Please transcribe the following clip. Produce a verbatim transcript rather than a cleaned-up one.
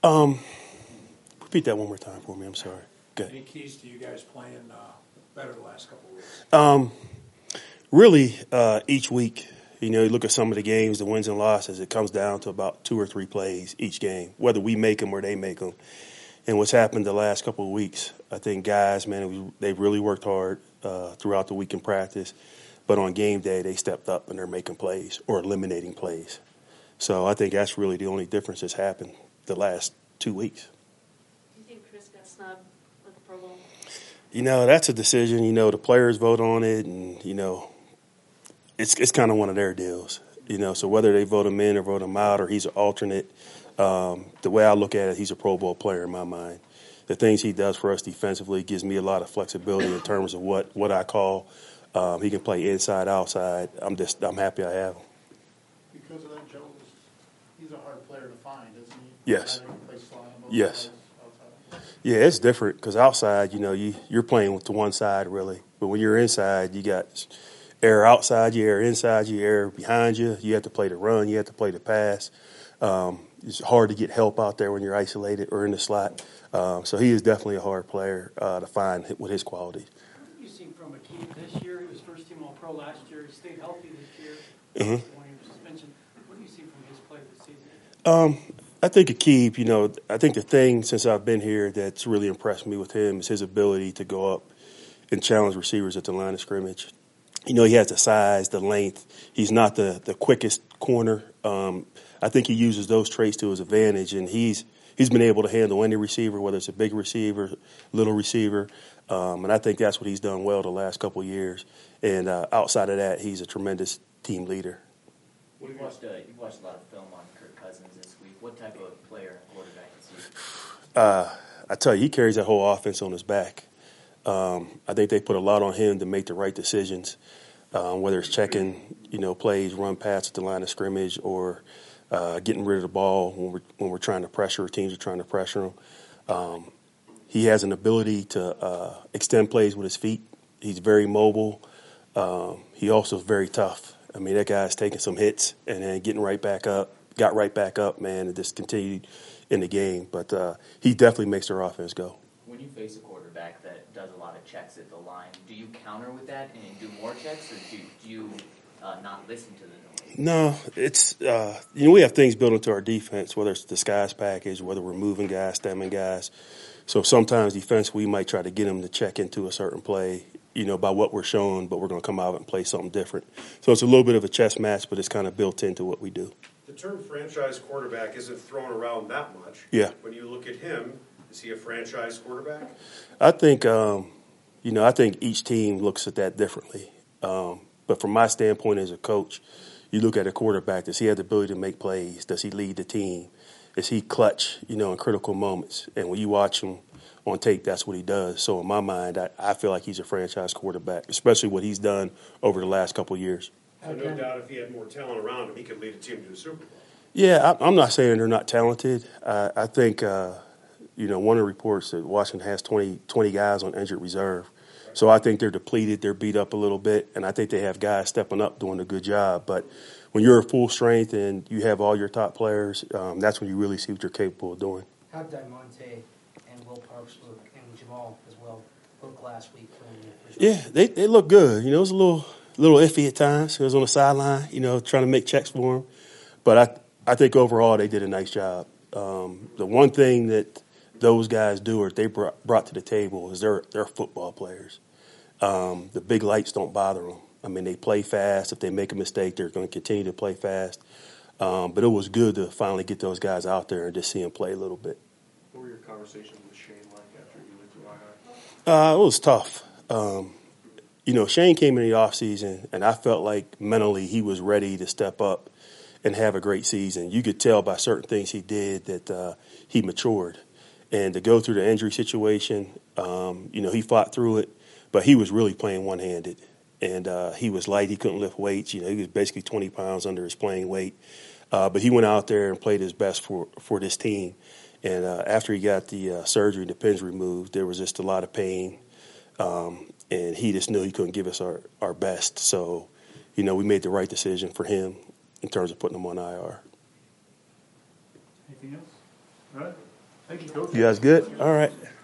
Um, repeat that one more time for me. I'm sorry. Good. Any keys to you guys playing uh, better the last couple of weeks? Um, really, uh, each week, you know, you look at some of the games, the wins and losses, it comes down to about two or three plays each game, whether we make them or they make them. And what's happened the last couple of weeks, I think guys, man, we, they've really worked hard uh, throughout the week in practice. But on game day, they stepped up and they're making plays or eliminating plays. So I think that's really the only difference that's happened the last two weeks. Do you think Chris got snubbed with the Pro Bowl? You know, that's a decision. You know, the players vote on it, and, you know, it's it's kind of one of their deals. You know, so whether they vote him in or vote him out or he's an alternate, um, the way I look at it, he's a Pro Bowl player in my mind. The things he does for us defensively gives me a lot of flexibility in terms of what, what I call – Um, he can play inside, outside. I'm just, I'm happy I have him. Because of that, Joe, he's a hard player to find, isn't he? Yes. Play slot on both Yes. sides, outside. Yeah, it's different because outside, you know, you, you're playing with the one side really. But when you're inside, you got air outside you, air inside you, air behind you. You have to play the run. You have to play the pass. Um, it's hard to get help out there when you're isolated or in the slot. Um, so he is definitely a hard player uh, to find with his qualities. What have you seen from Akeem this year? He was first team All-Pro last year. He stayed healthy this year. Mm-hmm. One year suspension. What do you see from his play this season? Um, I think Akeem, you know, I think the thing since I've been here that's really impressed me with him is his ability to go up and challenge receivers at the line of scrimmage. You know, he has the size, the length. He's not the, the quickest corner. Um, I think he uses those traits to his advantage, and he's he's been able to handle any receiver, whether it's a big receiver, little receiver. Um, and I think that's what he's done well the last couple of years. And uh, outside of that, he's a tremendous team leader. You watched, uh, you watched a lot of film on Kirk Cousins this week. What type of player and quarterback is he? Uh, I tell you, he carries that whole offense on his back. Um, I think they put a lot on him to make the right decisions, um, whether it's checking, you know, plays, run pass at the line of scrimmage, or uh, getting rid of the ball when we're when we're trying to pressure, teams are trying to pressure him. Um, he has an ability to uh, extend plays with his feet. He's very mobile. Um, he also is very tough. I mean, that guy's taking some hits and then getting right back up, got right back up, man, and just continued in the game. But uh, he definitely makes their offense go. When you face a quarterback that does a lot of checks at the line, do you counter with that and do more checks, or do, do you uh, not listen to the noise? No, it's, uh, you know, we have things built into our defense, whether it's the disguise package, whether we're moving guys, stemming guys. So sometimes defense, we might try to get them to check into a certain play, you know, by what we're showing, but we're going to come out and play something different. So it's a little bit of a chess match, but it's kind of built into what we do. The term franchise quarterback isn't thrown around that much. Yeah. When you look at him, is he a franchise quarterback? I think, um, you know, I think each team looks at that differently. Um, but from my standpoint as a coach, you look at a quarterback, does he have the ability to make plays? Does he lead the team? Is he clutch, you know, in critical moments? And when you watch him on tape, that's what he does. So in my mind, I, I feel like he's a franchise quarterback, especially what he's done over the last couple of years. So no doubt if he had more talent around him, he could lead a team to a Super Bowl. Yeah, I, I'm not saying they're not talented. I, I think, uh, you know, one of the reports that Washington has twenty, twenty guys on injured reserve. So I think they're depleted, they're beat up a little bit, and I think they have guys stepping up doing a good job. But when you're at full strength and you have all your top players, um, that's when you really see what you're capable of doing. How did Diamante and Will Parks look, and Jamal as well, look last week? Yeah, they they look good. You know, it was a little little iffy at times. It was on the sideline, you know, trying to make checks for him. But I I think overall they did a nice job. Um, the one thing that those guys do or they brought, brought to the table is they're they're football players. Um, the big lights don't bother them. I mean, they play fast. If they make a mistake, they're going to continue to play fast. Um, but it was good to finally get those guys out there and just see them play a little bit. What were your conversations with Shane like after you went to I I? Uh, it was tough. Um, you know, Shane came in the offseason, and I felt like mentally he was ready to step up and have a great season. You could tell by certain things he did that uh, he matured. And to go through the injury situation, um, you know, he fought through it, but he was really playing one-handed. And uh, he was light. He couldn't lift weights. You know, he was basically twenty pounds under his playing weight. Uh, but he went out there and played his best for, for this team. And uh, after he got the uh, surgery and the pins removed, there was just a lot of pain. Um, and he just knew he couldn't give us our, our best. So, you know, we made the right decision for him in terms of putting him on I R. Anything else? All right. Thank you, Coach. You guys good? All right.